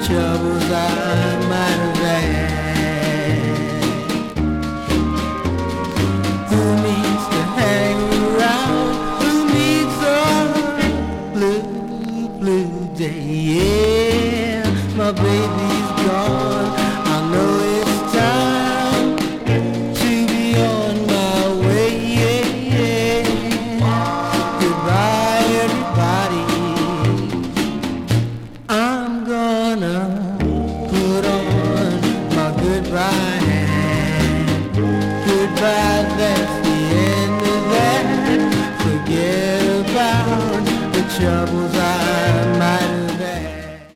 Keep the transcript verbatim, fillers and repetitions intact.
troubles I might have had. Who needs to hang around? Who needs a blue, blue day? Yeah, my baby's gone. I know it's time to be on my way. Yeah, yeah. Goodbye, everybody. I'm gonna put on my goodbye hat. Goodbye, that's the end of that. Forget about the troubles I